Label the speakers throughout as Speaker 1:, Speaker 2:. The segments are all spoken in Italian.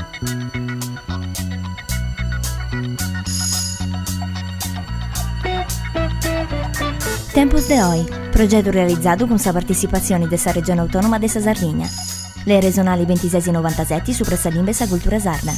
Speaker 1: Tempus de Hoy, progetto realizzato con la partecipazione della Regione Autonoma della Sardegna. Le regionali 26 e 97 su Pressalimbe e Cultura Sarda.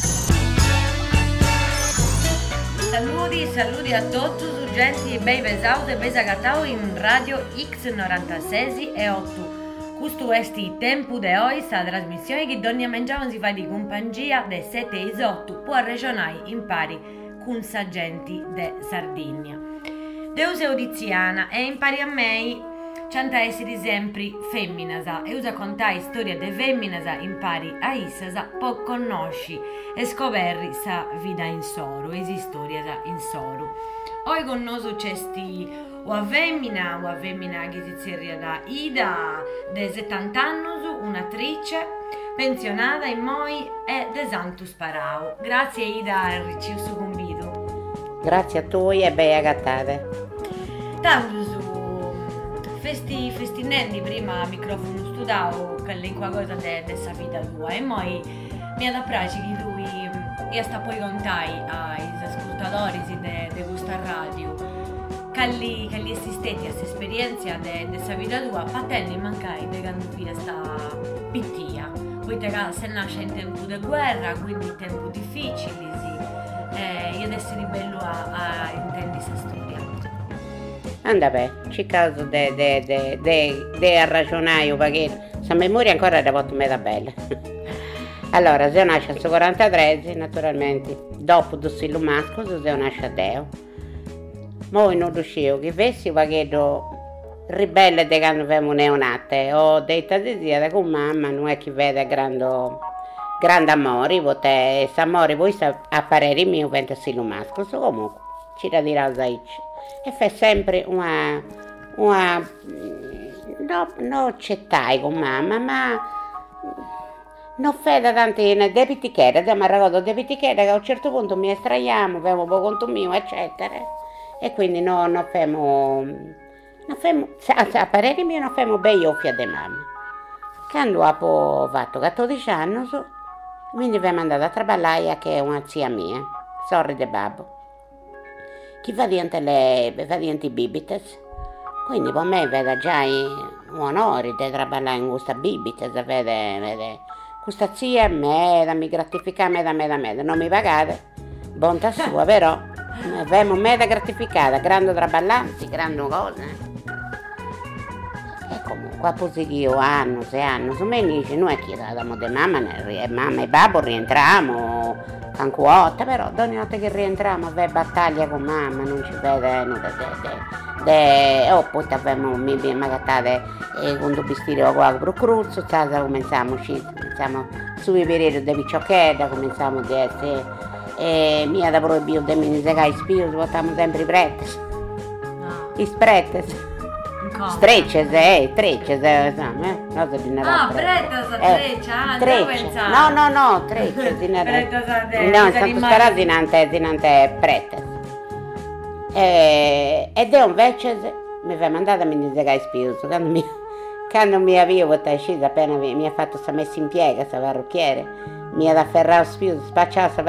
Speaker 2: Saluti a tutti, urgenti, bei pesauti e besagatau in radio X96 e 8. Questo è il Tempo de Hoy, sta trasmissione che ogni mangiava si fa di compagnia de 7 e 8 può regionare in pari con sa gente de Sardegna. Deus audiziana e impari a me canta essere sempre femminasa e usa contare storia de femminasa impari a issasa può conosci e scoperri sa vita in soro e si storia in soro. Oggi con noi c'è una femmina che si seria da Ida de 70 anni, un'attrice pensionata in Moi e de Santu Sparau. Grazie Ida per ricevere il convito.
Speaker 3: Grazie a tu e bei agattate.
Speaker 2: Tanto su festinendi prima microfono studiavo che lei qualcosa dessa vita tua e poi mi ha da piacere che lui e sta poi contai ai ascoltatori di questa radio che gli assistenti a questa esperienza dessa vita tua patenti mancai di quando fia sta pittia poi te se nasce in tempo di guerra quindi in tempo difficili e adesso è bello a intendi questa storia.
Speaker 3: Anda beh, c'è caso de ragionare perché la memoria ancora è molto meta bella. Allora, se nasce al 43, naturalmente, dopo do sillo masco, se nasce a Deo. Moi non riuscivo, che fessi perché ribelle di quando avevamo neonate, ho detto di dire con mamma non è che vede grande amore, e s'amore poi sta a parere mio, vento sillo masco, so comunque, ci da dire a Zaic. E fa sempre una non accettai con mamma, ma non fa da tante debitichera, mi ricordo debitichera che a un certo punto mi estraiamo, avevo un po' conto mio, eccetera, e quindi non famo, a parere mio non famo bei offia di mamma. Quando ho fatto 14 anni, quindi abbiamo andato a trabalhare che è una zia mia, sorella di babbo. Chi fa diante i bibites, quindi per me vede già un onore di lavorare in questa bibites, vede questa zia mi gratifica, non mi pagate, bontà sua, però abbiamo meta gratificata, grande traballanti, grandi cose. E comunque, positivo, anni, su me dice, noi è che andiamo di mamma e babbo rientriamo, anche però ogni volta che rientriamo aveva battaglia con mamma, non ci vede nulla poi abbiamo magari con due vestiti qua per cruzzo, cominciamo su i periodi di picciocchetta, cominciamo a essere mia da proibito di mi segare spio, votiamo sempre i pretes, i spretes. Strecces, cosa di
Speaker 2: Natale.
Speaker 3: Trecce. No, trecce di Natale. No, Santo Sparà dinante pretes. Ed è invece mi fa mandata a mi segare spirito, quando mi avevo uscito appena mi ha fatto sta messa in piega, sta parrucchiere, mi ha afferrato spirito, spacciata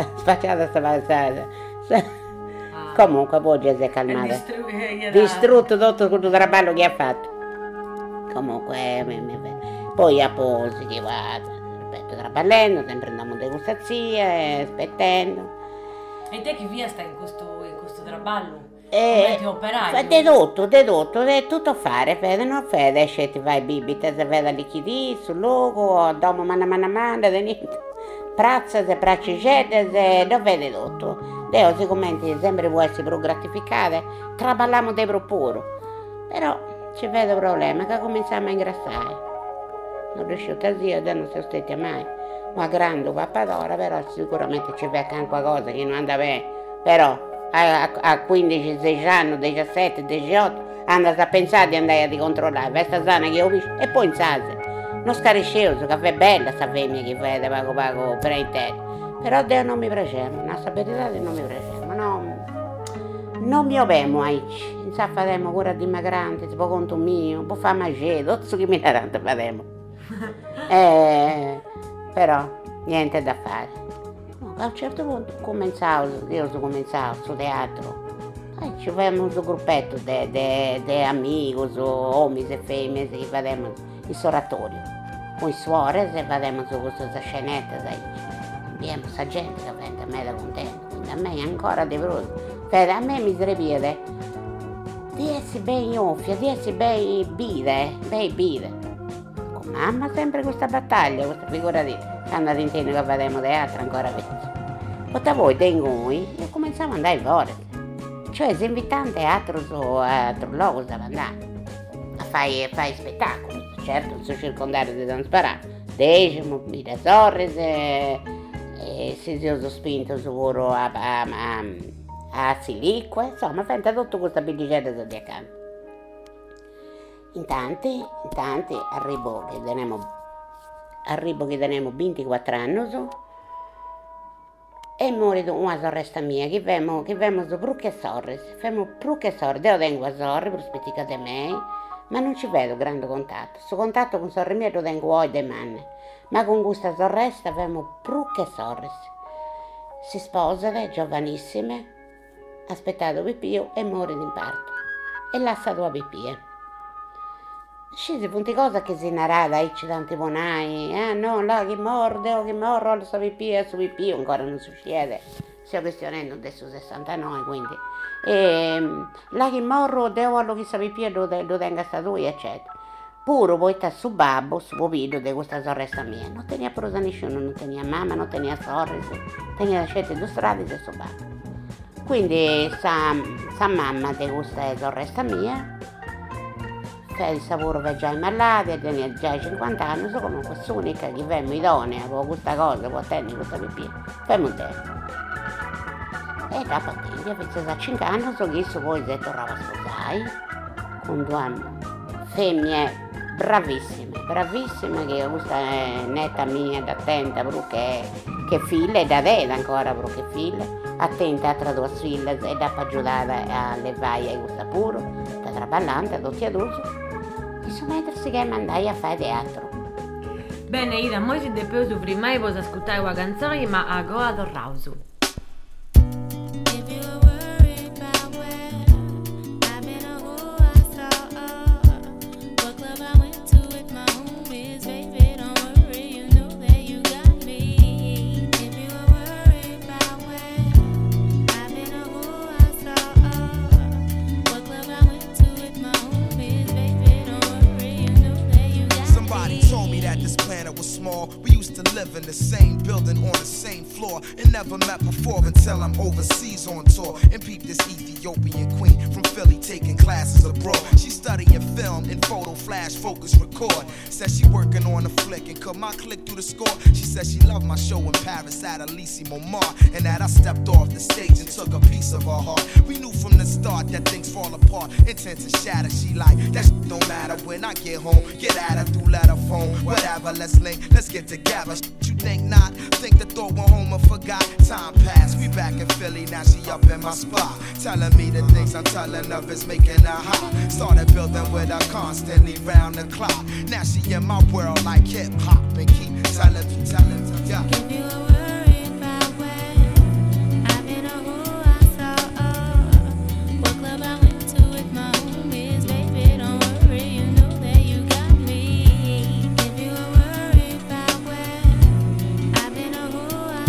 Speaker 3: comunque poi si è calmata, distrutto tutto il lavoro che ha fatto. Comunque poi a posi che ripeto, traballando, sempre andando in degustazione, aspettando.
Speaker 2: E te che via stai in questo traballo?
Speaker 3: Di tutto, è tutto fare, vede, non fede, esce ti vai bibite, se vede liquidi sul logo, dopo manda, niente. Prazza, se praccicette, non vede tutto. Deo sicuramente sempre può essere più gratificata, traballiamo di propuro, però ci vedo problema che cominciamo a ingrassare. Non riuscito a dire, non siamo stati mai una grande pappadora, però sicuramente ci vede anche qualcosa che non anda bene, però a 15, 16 anni, 17, 18, andate a pensare di andare a controllare questa zona che ho visto e poi in sase. Non scariscioso, che è bella sta femmina che vede pago per intero. Però Dio non mi piaceva, la verità non mi piaceva, non mi avemo aici, non sa faremo cura di me grande, tipo conto mio, può fare mangiare, tutto che mi dà tanto faremo. Però niente da fare. A un certo punto io cominciavo su teatro. Ci avevamo un gruppetto di amigos, uomini e femmine che facevamo il oratorio. Con i suore e facevamo queste scenette. Abbiamo questa gente che vende a me da contento. Quindi a me ancora di brutto. A me mi ripiede di essere ben gonfia, di essere ben bide. Con mamma sempre questa battaglia, questa figura di quando intendo che facevamo teatro ancora peggio. Poi voi dei noi e cominciamo ad andare fuori. Cioè si invitano a teatro o a altro luogo dove andare a fare spettacoli. Certo, non sono circondato di non sparare. Decimo, mille sorris e si sono spinto su a Siliqua, insomma, fenta tutto questa pillicetta di accanto. In tanti arrivo che teniamo 24 anni e muore una sorella mia che vemo su bruche sorris, io tengo a sorri per spettica di me, ma non ci vedo grande contatto. Su contatto con sorri mia lo tengo oggi e manne, ma con questa sorella vemo bruche sorris. Si sposano, giovanissime, aspettato pipio e muore di infarto e lasciato a pipie. Scese punti cosa che si narrava i tanti bonai, no, là che morro, lo so pipio, su pipio, ancora non succede, stiamo questionando adesso 69, quindi, là che morro, devo lo che sa pipio, lo tenga stato io, eccetera. Pure poi sta su babbo, su popino di questa sorella mia, non tenia prosa nessuno, non tenia mamma, non tenia sorelle, tenia scelte due strade e su babbo. Quindi sa mamma di questa sorella mia, il lavoro per già i malati, tenia già i 50 anni, so come quest'unica che vemo idonea con questa cosa, può tenere questa pipì, fai un tempo. E da partita, penso a 5 anni, so che poi si tornava a sposare con due femmine bravissime, che questa è netta mia, attenta, perché che figlia, e da te ancora, perché figlia, attenta a tra due figlie e da aiutare a levare questa pure, da traballante, tutti adulti. Mettersi che mandai a fare teatro.
Speaker 2: Bene, Ida, moi si depois prima e vos ascoltare una canzone, ma agora do rauso.
Speaker 4: We used to live in the same building on the same floor and never met before until I'm overseas on tour and peep this Ethiopian queen from Philly taking classes abroad. She studying film and photo, flash, focus, record. Said she working on a flick and cut my click through the score. She said she loved my show in Paris at Elysee Montmartre and that I stepped off the stage and took a piece of her heart. We knew from the start that things fall apart, intent to shatter. She like, that shit don't matter when I get home. Get at her through letter phone, whatever, let's link, let's get together. You think not? Think the thought went home and forgot. Time passed, we back in Philly, now she up in my spot. Telling me the things I'm telling of is making her hot. Started building with her constantly round the clock. Now she in my world like hip hop and keep telling me, yeah.
Speaker 5: If you were worried about when I've been a who I saw, what club I went to with my homies, baby, don't worry, you know that you got me. If you were worried about when I've been a who I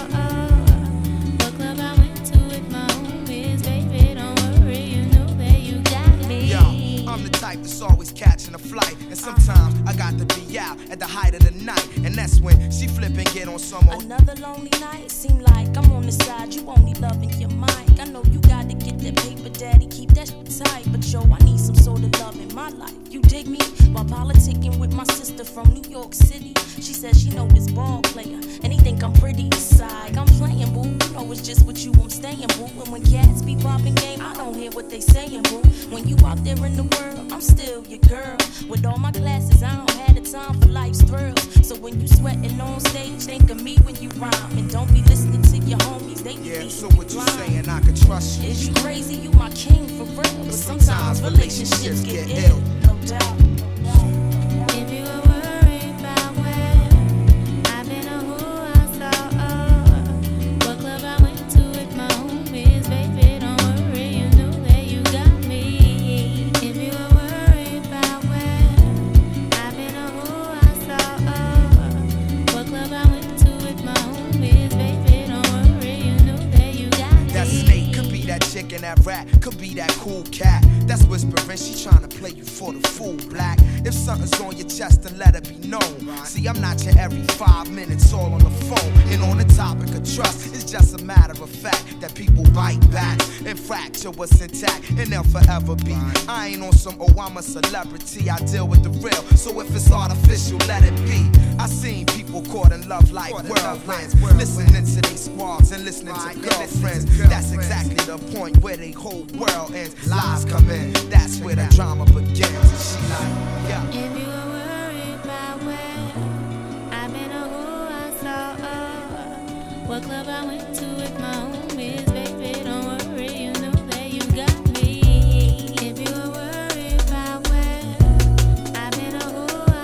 Speaker 5: saw, what club I went to with my homies, baby, don't worry, you know that you got me.
Speaker 4: Yo, I'm the type that's always catching a flight, and sometimes I got to be out at the height of the night, and that's when she flip and get on some old.
Speaker 5: Another lonely night, seem like I'm on the side, you only loving your mic. I know you gotta get that paper, daddy, keep that shit tight, but yo, I need some sort of love in my life. You dig me? While politicking with my sister from New York City, she says she know this ball player, and he think I'm pretty inside. I'm playing, boo, you know it's just with you I'm staying, boo. And when cats be popping game, I don't hear what they saying, boo. When you out there in the world, I'm still your girl. With all my classes, I don't have the time for life's thrills. So when you sweating on stage, think of me when you rhyme, and don't be listening to your homies. They be
Speaker 4: Yeah, so what you saying? I can trust you.
Speaker 5: Is you crazy? You my king for real. But sometimes relationships get ill. No doubt. If you were worried about when I've been a who I saw,
Speaker 4: cool cat that's whispering, she tryna play you for the fool, black. If something's on your chest, then let it be known. See, I'm not your every 5 minutes all on the phone. And on the topic of trust, it's just a matter of fact that people bite back and fracture what's intact, and they'll forever be. I ain't on some, oh, I'm a celebrity, I deal with the real. So if it's artificial, let it be. I seen people caught in love like whirlwinds, listening to these squabs and listening to girlfriends. That's exactly the point where they whole world ends. Lies come in, that's where the drama begins. And she like, yeah.
Speaker 5: If you were worried about where I've been or who I saw, what club I went to with my homies, baby, don't worry, you know that you got me. If you were worried about where I've been or who I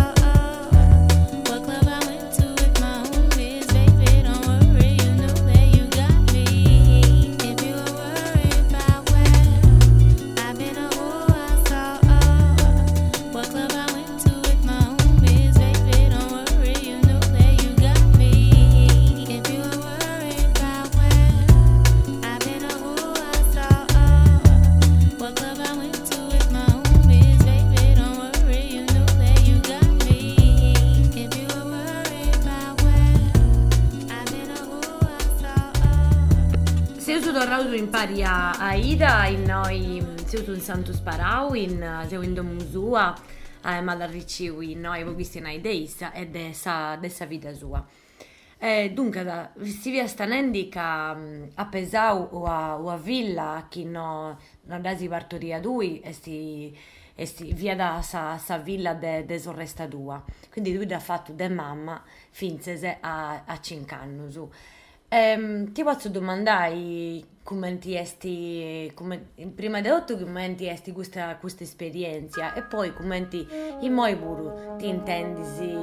Speaker 5: saw, what club I went to with my homies, baby, don't worry, you know that you got me. If you were worried about where I've been or who I saw, what club I went to with my homies, baby, don't worry, you know that you got me. If you were worried about where I've been or who I saw, what club I went to with my homies, baby, don't worry, you know that you got me. If you were worried about where I've been or who I saw.
Speaker 2: Se uso do raudu impari a ida in noi se uso in Santos Parau in se in musua ma la riciu in noi avevo visto in ideissa e dessa vita sua. Dunque si via stanendi ca a Pesau o a villa chi no dasi partoria dui esti via da sa villa de sorresta dua. Quindi lui da fatto de mamma finzese a 5 anni su. Ti posso domandare come ti esti prima di tutto come ti esti questa esperienza e poi come ti in moi pure ti intendi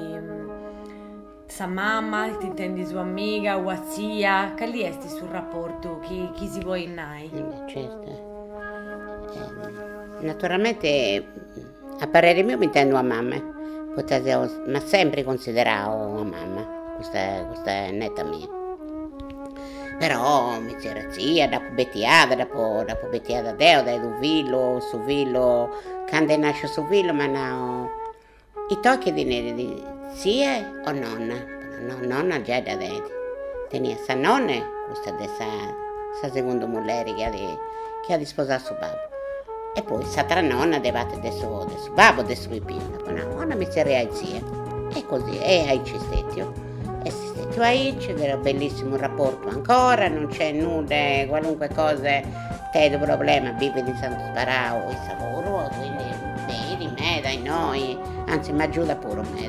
Speaker 2: sa mamma, ti intendi sua amica o zia, che lì esti sul rapporto chi si può innai?
Speaker 3: Certo. Naturalmente a parere mio mi intendo a mamma, ma sempre considerato una mamma, questa è netta mia. Però mi c'era zia, dopo bettiata Deo, da Duvillo, su Villo, quando nasce su Villo, ma no, i tocchi di zia o nonna, no, nonna già da dentro, tenia sa nonna, questa è sa seconda mulher che ha sposato suo babbo, e poi sa tra nonna devate del suo babbo, del suo pipino, dopo una nonna mi c'era a zia, e così, e ai cistecchio. E tu hai c'è un bellissimo rapporto ancora, non c'è nulla, qualunque cosa te problema, vivi in Santo Sparao, il lavoro, quindi vedi me, dai noi, anzi mi aiuta pure me,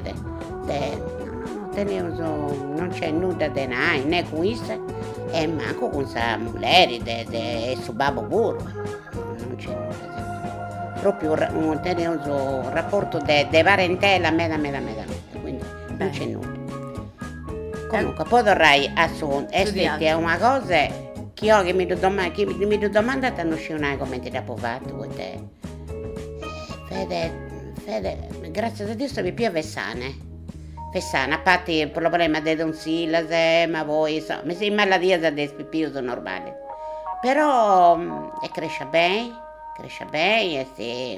Speaker 3: non c'è nulla di noi, né con questo, e manco con sa mulher, e su babbo pure, non c'è nulla, proprio un rapporto di parentela, quindi non c'è nulla. Comunque poi dovrai assumere è una cosa che io mi domanda non c'è una commenti dopo fatto te. Fede, grazie a Dio sto più vessane, a parte il problema di Don Silas, ma voi mi si malattia da più normale. Però cresce bene, e si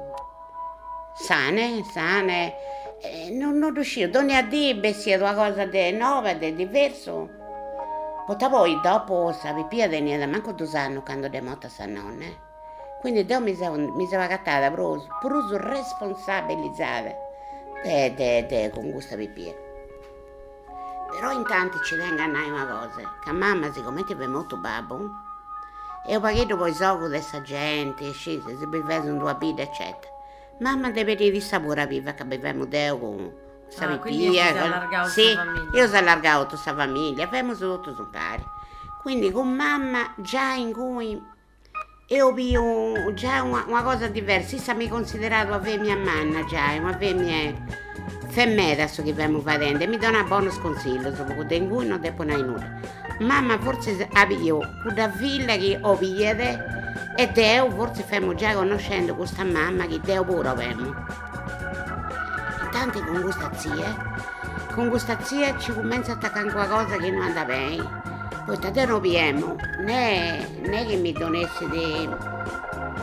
Speaker 3: sane. Non riuscivo, ogni a dire sia una cosa di nuova, di diverso. Poi dopo sapevi più di niente, manco 2 anni quando è morta sa nonna. Quindi io mi sono cattata proprio responsabilizzata con questa pipì. Però intanto ci tengo a una cosa, che mamma siccome ti aveva molto babbo, e ho pagato poi soldi di questa gente, si bevevano 2 vite, eccetera. Mamma deve dire di sapore viva che abbiamo Deo con questa pipia. Sì, io ho allargato tutta questa famiglia, abbiamo tutto su pari. Quindi con mamma già in cui io ho già una cosa diversa, io mi considerato avere mia mamma già, avere mia femmina adesso che abbiamo vedendo, e mi dà un buon sconsiglio, soprattutto in cui non devo nulla. Mamma forse avevo una villa che ho vede, e Deo forse stiamo già conoscendo questa mamma che Deo pure abbiamo. Intanto con questa zia ci comincia a attaccare qualcosa che non anda bene. Poi da te non abbiamo, né che mi donesse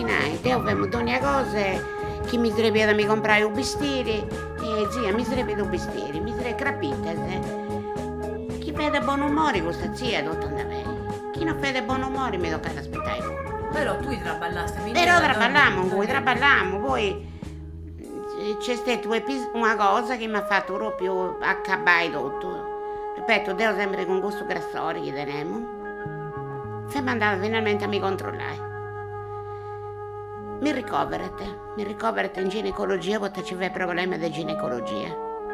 Speaker 3: immaginai, te avevamo ogni cosa, chi mi sarebbe da mi comprare un vestire, zia, mi sarebbe un vestire, mi sarebbe capita, chi vede buon umore questa zia, tutto andava. Chi non vede buon umore mi tocca aspettare voi.
Speaker 2: Però tu traballaste.
Speaker 3: Però traballammo, poi c'è stata una cosa che mi ha fatto proprio accabbare tutto. Ripeto, devo sempre con questo grassore che teniamo. Siamo andati finalmente a mi controllare. Mi ricoverate in ginecologia perché c'è problemi di ginecologia.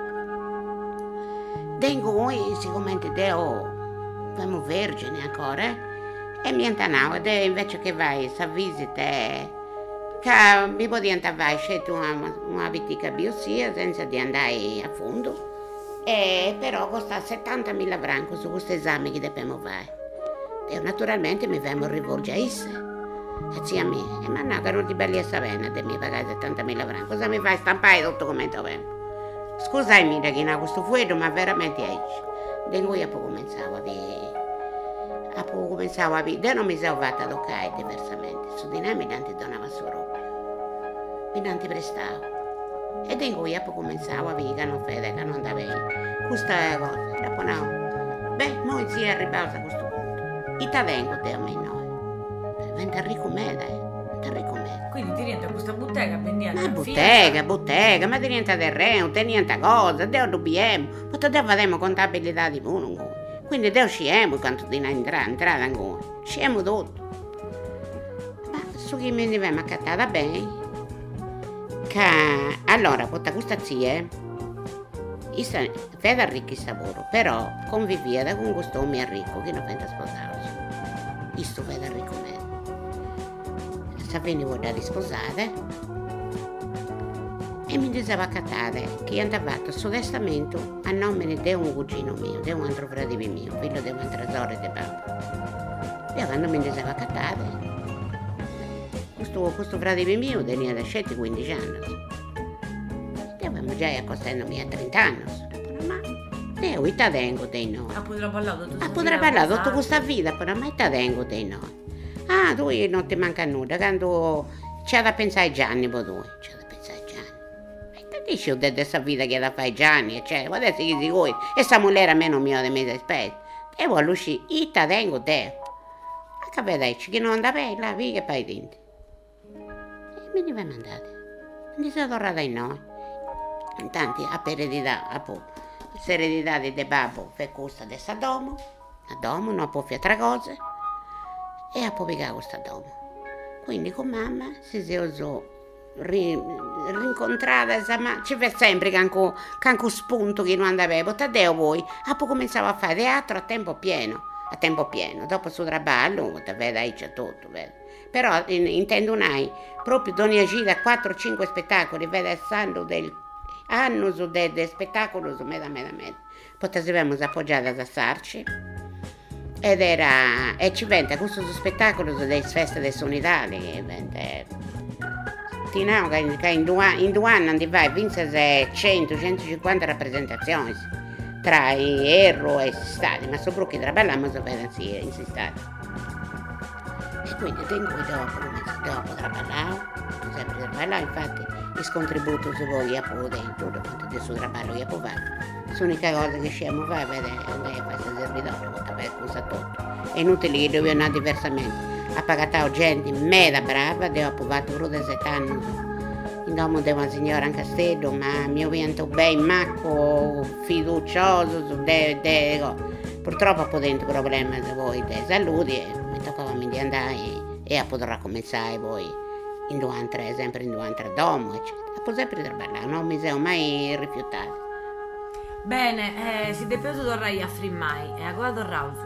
Speaker 3: Tengo voi, siccome siamo vergini ancora, e mi antanavo, invece che vai a visita, che mi potevi andare a scegliere una vitica biopsia senza di andare a fondo, e però costa 70.000 franchi su questo esame che dobbiamo fare. E naturalmente mi vengo a rivolgere a esse. E zia mia, ma no, che non ti belli a sapere di mi pagare 70.000 franchi, cosa mi fai stampare tutto come dovendo? Scusami mira che non questo fuoco, ma veramente è. Dengo io poi cominciavo a vedere, non mi sono fatta toccare diversamente, su di me mi danti donava su roba, mi danti prestavo. E dengo io poi cominciavo a vedere che non fede, che non andava bene. Questa è la cosa, dopo no. Beh, noi si è arrivato a questo punto. I tavengo te a me noi. Venta ricco me,
Speaker 2: Quindi ti rientra questa bottega, vendiamo.
Speaker 3: Ma bottega, ma ti rientra terreno, ti rientra cosa, te lo dobbiamo, ma te faremo contabilità di uno. Quindi te usciamo quanto di entrata ancora, usciamo tutto. Ma su chi mi divemo accattata bene, che allora, porta questa zia, vede ricco il lavoro, però conviveva con questo uomo ricco che non pensa sposarsi. Questo vede ricco me. Venivo da risposare e mi diceva cattare che andava fatto sto testamento a nome di un cugino mio, di un altro fratello mio, figlio di un trasore di papà. E quando mi diceva cattare, questo fratello mio tenia da 7-15 anni. E avevamo già accostandomi a 30 anni. Ma io ti tengo dei noi.
Speaker 2: Potrà
Speaker 3: parlare tutta questa vita, però ma ti tengo dei noi. Ah, tu non ti manca nulla, quando c'è da pensare ai Gianni, poi tu, c'è da pensare ai Gianni. E ti dici di questa vita che da fai Gianni, eccetera, adesso che si vuoi, e sta mulher a me non mi ha di mese spese. E vuoi uscire, io ti tengo te. Ma capite, che non anda bene, là, via che fai dentro. E mi deve mandare. Mi sono tornata in noi. Intanto, a eredità, questa eredità di babbo, per costa di sta domo, non può fare altre cose. E a pubblicare questo domo. Quindi con mamma si è rincontrata, ma ci fa sempre che anche spunto che non andava, potete voi, a poi cominciavo a fare teatro a tempo pieno, dopo il suo lavoro, vede, c'è tutto, vede. Però intendo proprio ogni gira 4-5 spettacoli, vede, essendo del anno del spettacolo, meda. Potevamo appoggiare a Sarci. E ci vende questo spettacolo delle feste del Sonidale, che in 2 anni ti vai a vincere 100-150 rappresentazioni tra Erro e Stati, ma soprattutto che traballiamo in stati. E quindi tengo dopo traballare, infatti il contributo su voi a dentro, quanto di suo lavoro io può fare. L'unica cosa che stiamo a fare è andare a fare il servitore, per cosa tutto. È inutile che dobbiamo andare diversamente. Ha pagato gente meda brava, devo approvato pure da 7 anni. In domo di una signora in castello, ma mi oriento ben macco, fiducioso, purtroppo ho dentro problemi di voi di salute e mi toccava di andare e potrà cominciare poi in 2 anni, sempre in 2 anni domo, eccetera. Ho sempre traballato, non mi sono mai rifiutato.
Speaker 2: Bene, si è preso tornare a frimmai e agora tornauso.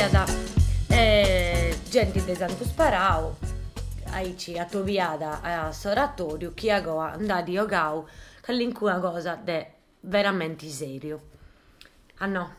Speaker 2: viada gente de Santo Sparau, aici a Toviada a Soratorio, chi agoa andati iogau, che l'incuna cosa de veramente serio. Ah no?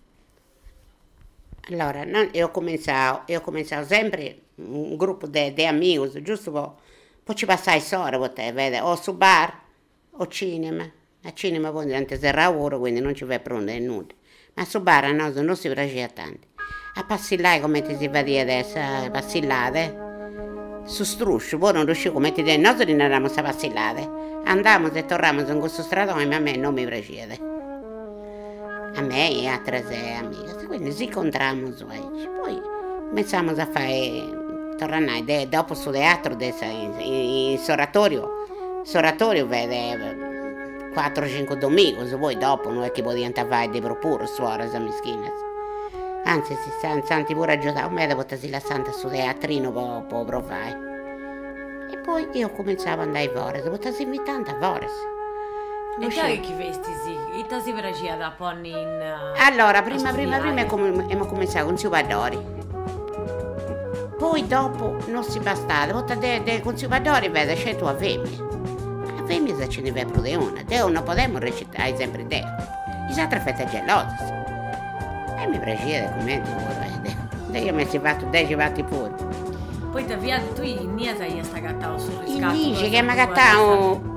Speaker 3: Allora, io ho cominciato sempre un gruppo di amici, giusto per ci passare sore, vede, o su bar o cinema. A cinema poi diventa serra ora, quindi non ci va pronto nulla. Ma su bar a noi non si piaceva tanto. A passillare come ti si va di adesso, a passillare, su struscio, poi non riuscivo come ti dico, noi non eravamo a passillare. Andiamo e torniamo in questo stradone, ma a me non mi piaceva. A me e a altre amiche, quindi ci incontriamo poi cominciamo a fare, tornare dopo sul teatro in Soratorio vede 4-5 domingos, poi dopo non è che potevano fare di propuro suore mischine, anzi si santi pure a giocare, me devo essere la santa sul teatrino per provare. E poi io cominciavo ad andare a Vores, potevo invitare a Vores.
Speaker 2: E che vestisi? E ti si piaceva da ponni in...
Speaker 3: Allora, prima abbiamo cominciato con Ciubadori. Poi dopo non si bastava, con Ciubadori vede c'è tua femmina. La femmina ce ne va più di una. Deo non possiamo recitare sempre Deo. I altri fette gelose. E mi piaceva come tu, io mi si fatto 10 vatti pure.
Speaker 2: Poi ti via tu in Niasa gli sta gattando sul riscatto.
Speaker 3: Dice che mi gattavo...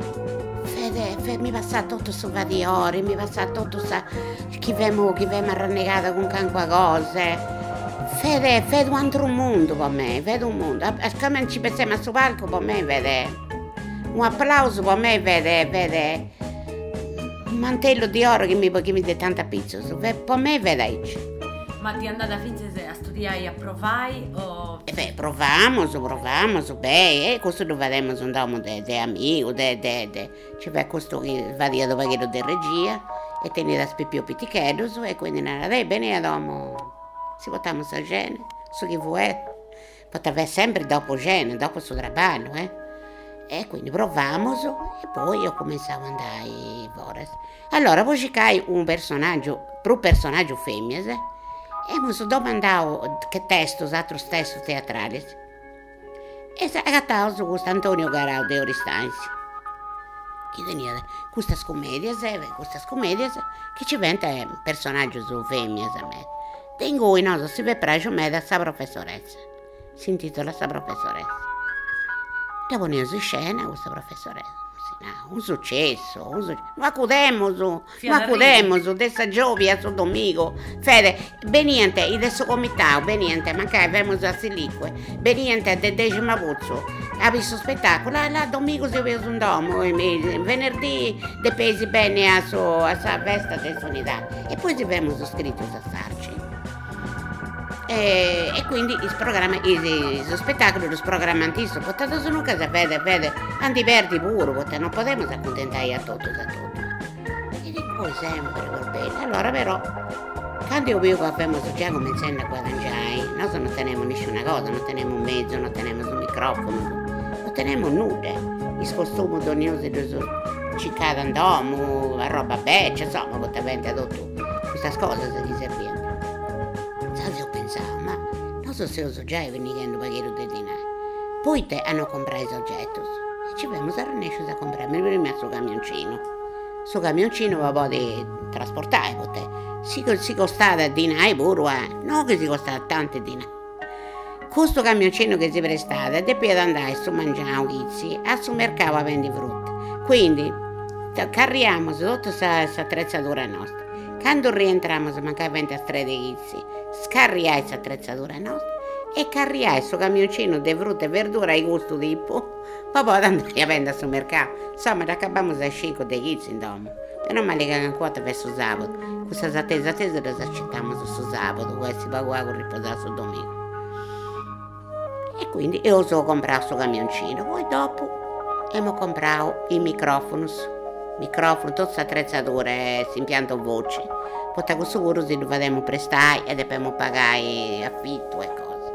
Speaker 3: mi passa tutto su vari ore, mi passa tutto chi vemo arrannegata con qualche cosa. Vede un altro mondo per me, vedo un mondo. Come ci pensiamo a sul palco per me, vede un applauso per me, vede un mantello di oro che mi dà tanta pizza. Per me vede.
Speaker 2: Ma ti è andata a studiare e a provare o...
Speaker 3: Provamos, questo lo vedremo se andiamo di amico, ci va questo che va via dove chiedo di regia e tenere a più pitichedos e quindi non è bene andiamo, si votiamo a Gene, su chi vuoi, poteva sempre dopo Gene, dopo il suo lavoro, e quindi provamo e poi io cominciavo ad andare a Vores. Allora poi c'è un personaggio femmina, e mi sono domandato che altri testi teatrali. E si è agattato su questo Antonio Garau de Oristanzi. Che veniva queste commedie che ci diventano personaggi su femmine a me. Tengo in oso si vede preso me da sa professoressa. Si intitola sa professoressa. Dopo ne uso in scena questa professoressa. Un successo. Ma accudemos, dessa giovia su domingo. Fede, beniente, in adesso comitato, beniente, mancai, vemos a silique, beniente, de Mavuzzo. Ha visto spettacolo, la domingo si vede un domo, venerdì de pesi bene a sua festa di unità. E poi si vemos scritto a starci. E quindi lo spettacolo lo programmantissimo, potete sono casa vede, anti verdi pure, non possiamo accontentare a tutto. E poi sempre va bene. Allora però, quando io vedo che abbiamo già cominciato a guadagnare, noi non teniamo nessuna cosa, non teniamo un mezzo, non teniamo un microfono, non teniamo nulla. Il costume donioso ci andiamo, la roba beccia, insomma, potete tutto, queste cose che servivano. Io pensavo, ma non so se uso già venendo pagare di denaro. Poi hanno comprato i oggetti e ci abbiamo riuscito a comprare prima sul camioncino. Sul camioncino va di trasportare, si costava denaro pure, non che si costava tanto denaro. Questo camioncino che si prestava deve andare su mangiare a sul mercato a vendere frutta. Quindi carriamo tutta questa attrezzatura nostra. Quando rientriamo, se mancava 20 strade inizi, scarriai questa attrezzatura nostra e carriai questo camioncino di frutta e verdura ai gusti di po', poi andare a vendere sul mercato. Insomma, acabbiamo a 5 di inizi in domo. Però ma le cagano quota verso sabato. Questa attesa le accettiamo su sabato, questi pagano riposare sul domingo. E quindi io ho comprato questo camioncino. Poi dopo abbiamo comprato i microfoni, tutta questa attrezzatura, si impianto voce. Poi con sicuro se lo facciamo prestare e dobbiamo pagare affitto e cose.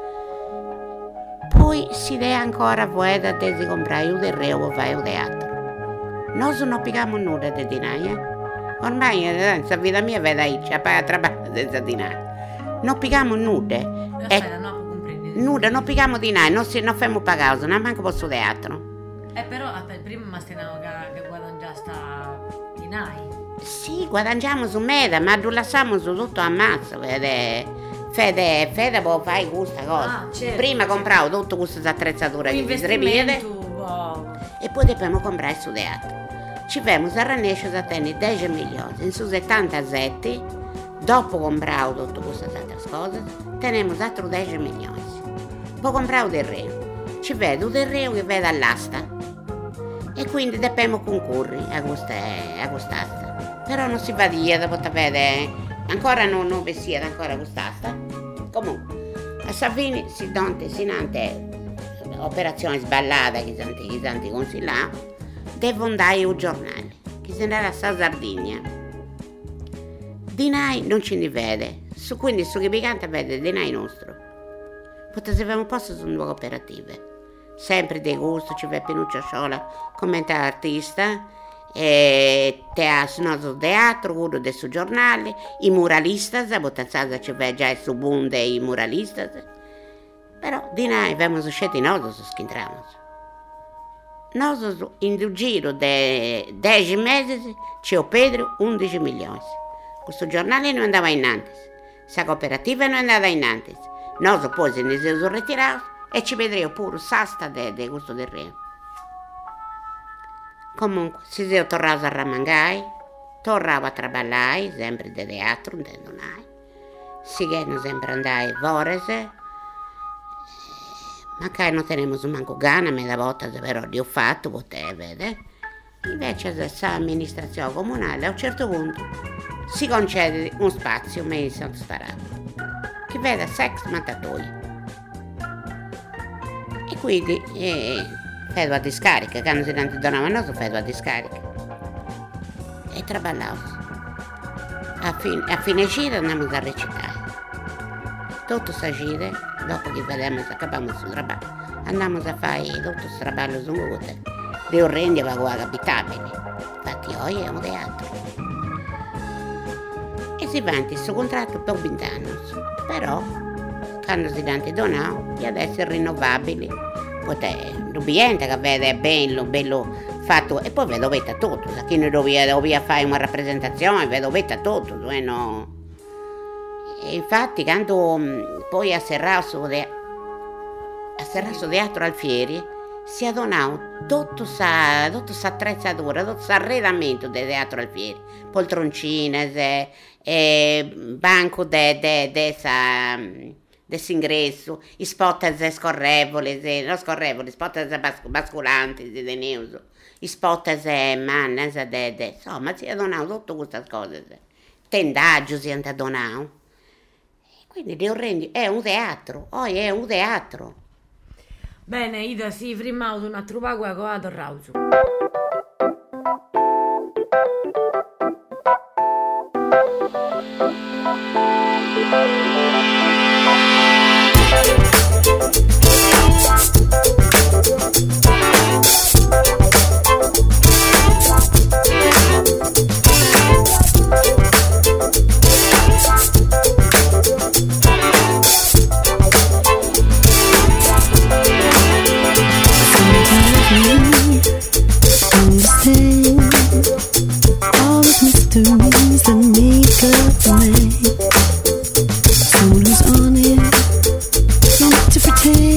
Speaker 3: Poi si deve ancora vuoi di comprare un terreno per fare un teatro. Noi non paghiamo nulla di denaro. Ormai la vita mia vede ci paga traballo senza denaro. non paghiamo nude.
Speaker 2: Aspetta, no, comprendi.
Speaker 3: Nude, non paghiamo di noi, non facciamo pagare, non manco posso teatro.
Speaker 2: Però, aspetta, prima mi stiamo che guadagnasta di noi.
Speaker 3: Sì, guadagniamo su meda, ma lo lasciamo su tutto a mazzo, vede. Fede può fare questa cosa.
Speaker 2: Certo,
Speaker 3: prima compravo tutte queste attrezzature che si rivede e poi dobbiamo comprare su teatro. Ci vediamo a Rannescio a tenere 10 milioni, in su 70 zetti, dopo compravo tutte queste altre cose, teniamo altri 10 milioni. Poi compravo del reo, ci vedo del reo che vede all'asta e quindi dobbiamo concorrere a quest'asta. Però non si va via, dopo vedere. Ancora non vi sia ancora quest'asta. Comunque, a Savini si nante operazioni sballate che tanti consigliamo, devo andare al giornale, che se n'era a Sardegna. Di noi non ci vede, quindi su che picante vede di noi nostro. Potevamo un posto su due cooperative, sempre di gusto, ci vede Pinuccio Sciola, commenta artista, teatro, quello del suo giornale, i muralistas, a ci vede già su bunde i muralistas, però di noi abbiamo usciti noi su schintramo. Noi in un giro di 10 mesi ci ho Pedro 11 milioni. Questo giornale non andava in Nantes, questa cooperativa non andava in Nantes. Noi poi se ne siamo ritirati e ci vedremo pure s'asta di questo terreno. Comunque, si è tornato a Ramangai, tornava a traballare, sempre di teatro, intendo mai. Si che sempre andai a Vorese, ma che non teniamo manco gana, me la volta però li ho fatto, potete vedere. Invece questa amministrazione comunale a un certo punto si concede un spazio, me ne sono sparato, che vede sex mattatoi. E quindi... Fedo a discarica, quando si donavano noi fedo a discarica. E traballavo. A fine gira andiamo a recitare. Tutto sta gira, dopo che vediamo se acabbiamo il suo traballo, andiamo a fare tutto questo traballo su un le orrendi avevano abitabili. Infatti oggi è un teatro. E si va in questo contratto per 20 anni. Però, quando si donato, e adesso è rinnovabile. L'ambiente che vede bello fatto e poi ve dovete tutto, se chi non doveva fare una rappresentazione ve dovete tutto, no? E infatti quando poi a Serrasso Teatro Alfieri si è donato tutta questa attrezzatura, tutto questo arredamento del Teatro Alfieri, poltroncine, banco dell'ingresso, i spot scorrevoli, spot basculanti di neuso, i spot mannas, insomma si è donato tutte queste cose, tendaggio si è donato. Quindi li orrendi, è un teatro, è un teatro.
Speaker 2: Bene, Ida, si prima un altro pago a Torrauso.
Speaker 6: Someone who's on it, don't need to pretend.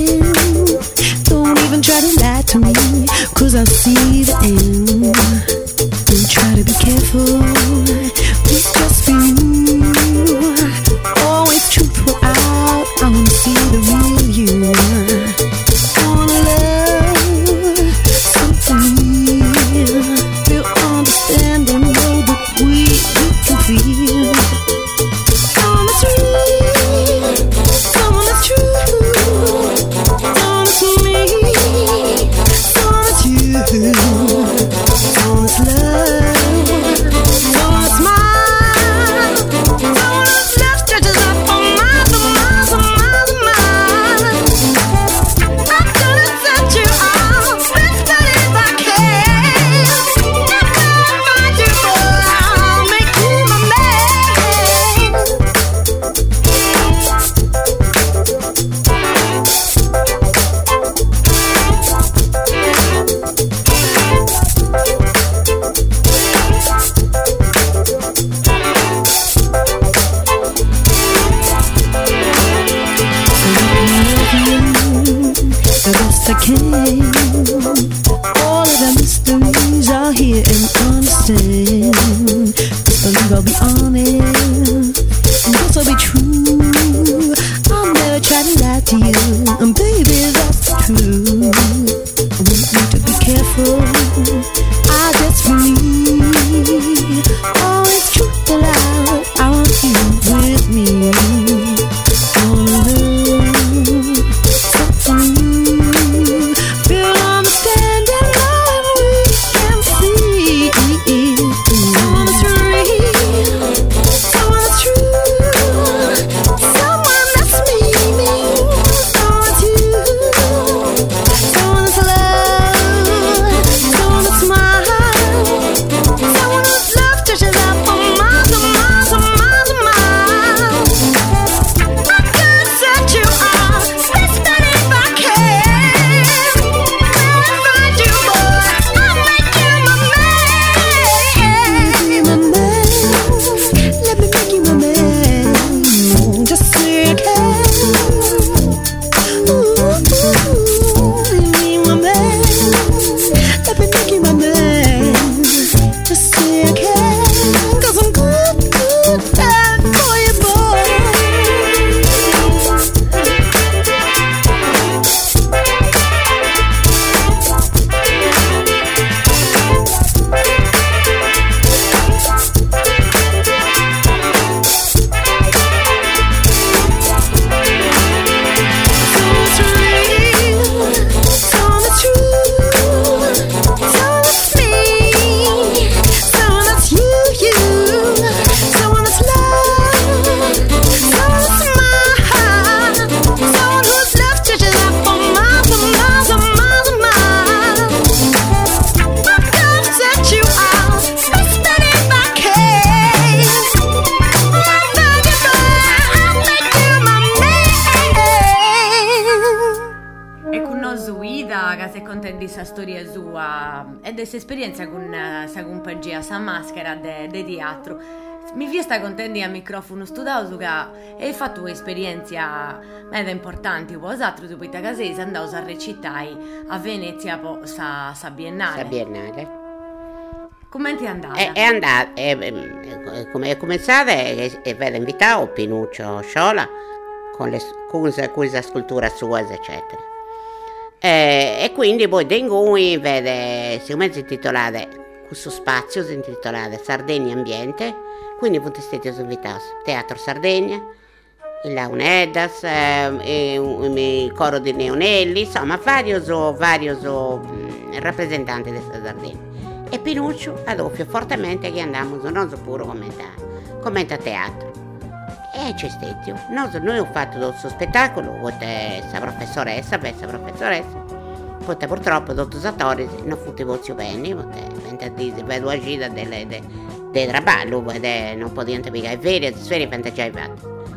Speaker 2: se contendi questa storia sua e questa esperienza con sa compagnia, sa maschera de teatro. Mi fiesta contendi a microfono studato che hai fatto un'esperienza meda importante, vosaltro tu poi da casese andavo a recitare a Venezia sa Biennale.
Speaker 3: Sa Biennale.
Speaker 2: Come ti è andata?
Speaker 3: È andata, come è cominciata e vedo invitato Pinuccio Sciola con questa scultura sua, eccetera. E quindi poi Dengui vede, siccome si intitolava, questo spazio si intitolava Sardegna Ambiente, quindi siamo stati invitati Teatro Sardegna, il Launedas, il coro di Neonelli, insomma, vari rappresentanti della Sardegna. E Pinuccio addoppia fortemente che andiamo, non so pure commenta teatro. E c'è stato. Noi abbiamo fatto questo spettacolo, questa professoressa, poi purtroppo tutti gli attori non furono bene, perché vedo agire del traballo, non potevano piegare le sfere fantagiate.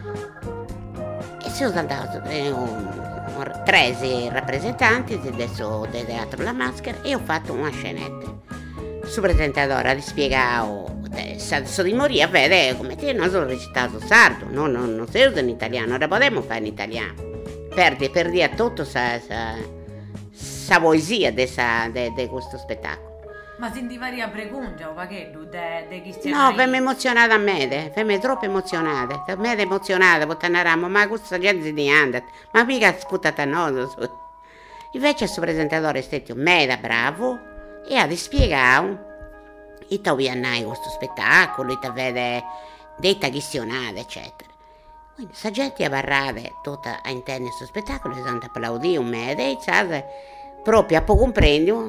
Speaker 3: E sono andati 13 rappresentanti del teatro La Maschera e ho fatto una scenetta. Su presentatore ha spiegato so di morire, vede come te non sono recitato sardo, non si usa in italiano, ora potremmo fare in italiano. Per dire tutto sa poesia di questo spettacolo.
Speaker 2: Ma senti varia pregungia o vaghello de chi
Speaker 3: No, mi emozionata a me, mi troppo emozionata. A me è emozionata, perché andiamo, ma questa gente di andata, ma mica sputata a noi. Invece il suo presentatore è stato mega bravo e ha spiegato e ti avvianai questo spettacolo, e ti vede detta chistionata, eccetera. Quindi questa gente ha parlato tutta interno questo spettacolo, si sono applaudito me, e proprio a poco comprendio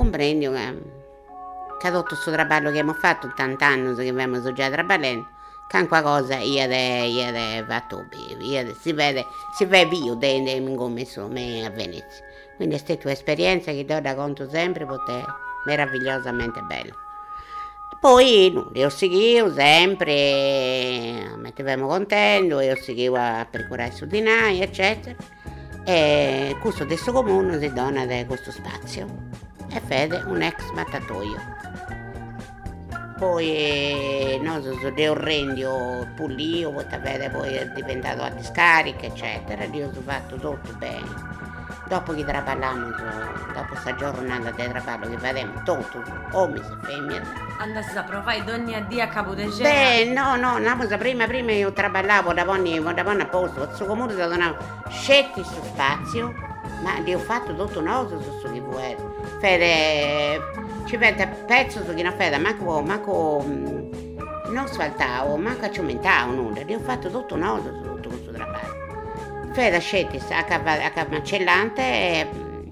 Speaker 3: che tutto questo lavoro che abbiamo fatto tanti anni che abbiamo già traballando, che qualcosa io ho fatto bene, si vede io come sono a Venezia. Quindi è stata un'esperienza che do da conto sempre perché è meravigliosamente bella. Poi io seguivo sempre, mi trovavo contento, io seguivo a procurare i soldinai, eccetera. E questo adesso comune si dona di questo spazio e vede un ex mattatoio. Poi non so se orrendio pulito, poi è diventato a discarica, eccetera. Io ho fatto tutto bene. Dopo che traballiamo, dopo questa giornata di lavoro che facciamo tutto, uomini e femmine.
Speaker 2: Andassi a provare ogni dia a capo del
Speaker 3: genere? No, prima io traballavo da buon a posto, questo comune si donava scetti su spazio, ma li ho fatto tutto noto su questo tipo. Ci vede pezzo su chi non fede, manco non asfaltavo, manco cimentavo nulla, li ho fatto tutto noto su tutto questo lavoro. Fede scetti a macellante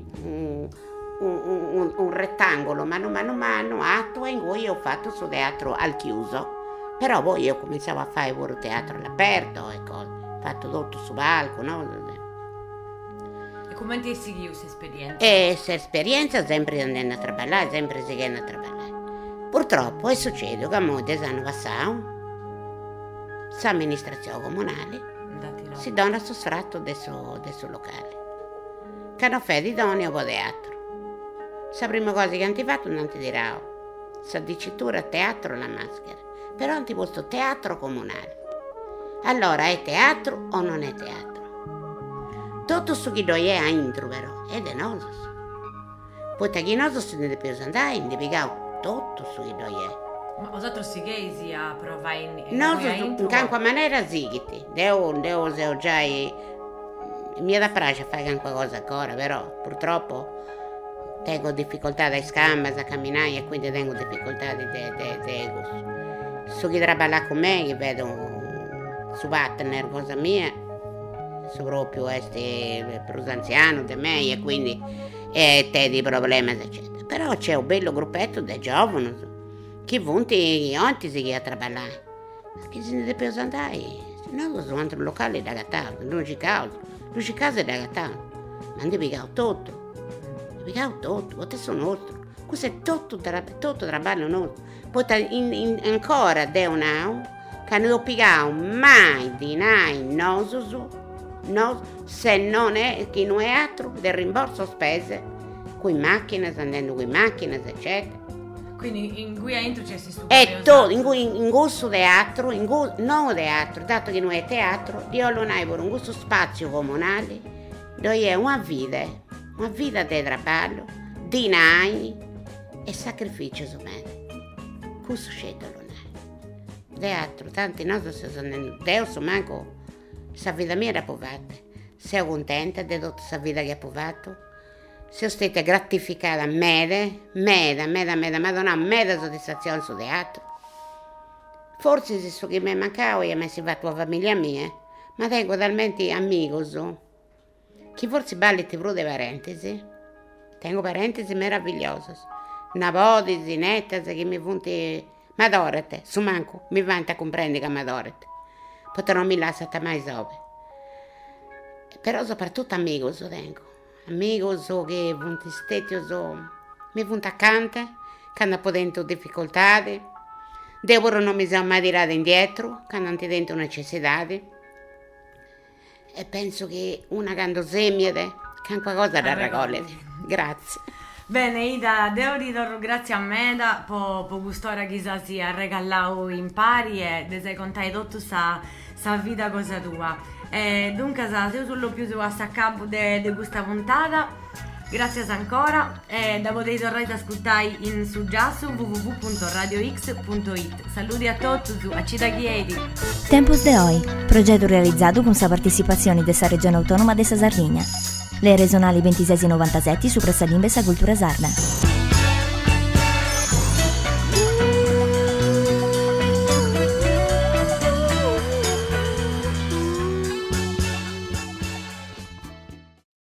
Speaker 3: un rettangolo mano atto in cui ho fatto su teatro al chiuso, però poi io cominciavo a fare pure teatro all'aperto e cose, ho fatto tutto su palco, no?
Speaker 2: E come ti segui questa esperienza?
Speaker 3: Questa esperienza sempre andando a traballare, sempre seguendo a traballare. Purtroppo è successo che a molti anni passati l'amministrazione comunale si dona sottratto del suo locale, che non fa idoneo per teatro. La prima cosa che hanno fatto non ti dirà, sa dicitura teatro La Maschera, però hanno posto teatro comunale. Allora è teatro o non è teatro? Tutto su chi noi è a intro però, ed è noso. Poi da chi noso si deve più andare, individuare tutto su chi noi è.
Speaker 2: Ma vosaltros si chiesi a provare
Speaker 3: in qualche maniera zigiti. Devo già mi da piace a fare qualcosa ancora, però purtroppo tengo difficoltà da scambare, a camminare e quindi tengo difficoltà di gusto. Su chi traballa con me, che vedo su partner cosa mia, su proprio più anziano di me e quindi te di problemi eccetera. Però c'è un bello gruppetto di giovani che vunti oggi si chiede a lavorare, che se ne deve andare, no, sono altri locali da gattare, non ci causa da gattare, ma devi pagare tutto, questo è nostro, questo è tutto traballo nostro, poi ancora da un anno, che non paghiamo mai di noi, se non è che non è altro del rimborso spese, qui macchine, andando qui macchine, eccetera.
Speaker 2: Quindi in cui entro c'è questo
Speaker 3: E tu, in questo teatro, non teatro, dato che non è teatro, io non hai per un questo spazio comunale, dove è una vita di lavoro, di nai e sacrificio su me. Questo scelto non è. Teatro, tanti nostri sono Deus, manco, questa vita mia era povata. Sei contenta di tutta questa vita che ho provato? Sono stata gratificata meda soddisfazione sul teatro. Forse se so che mi mancavo e mi si va tua famiglia mia, ma tengo talmente amici che forse balli ti prude parentesi. Tengo parentesi meravigliose, nipoti, nette che mi punti, ma adorate, su manco, mi vanta a comprendere che mi adorate. Potrò non mi lasciate mai sopra. Però soprattutto amici tengo. Amici che mi punta accanto, che hanno dentro difficoltà, devono non mi sono mai tirati indietro, che hanno dentro necessità. E penso che una canto semmiate, che è qualcosa da raccogliere. Grazie.
Speaker 2: Bene, Ida, devo dire grazie a me per quest'ora che si è regalato in pari e ti sei contato tutta questa vita cosa tua. Dunque, se solo più su a capo di questa puntata, grazie ancora e da potete tornare ad ascoltare in su già su www.radiox.it. Saluti a tutti su Acida Chiedi.
Speaker 1: Tempus de Hoy, progetto realizzato con la partecipazione della Regione Autonoma della Sardegna. Le regionali 26 e 97 su Pressalimbe e Cultura Sarda.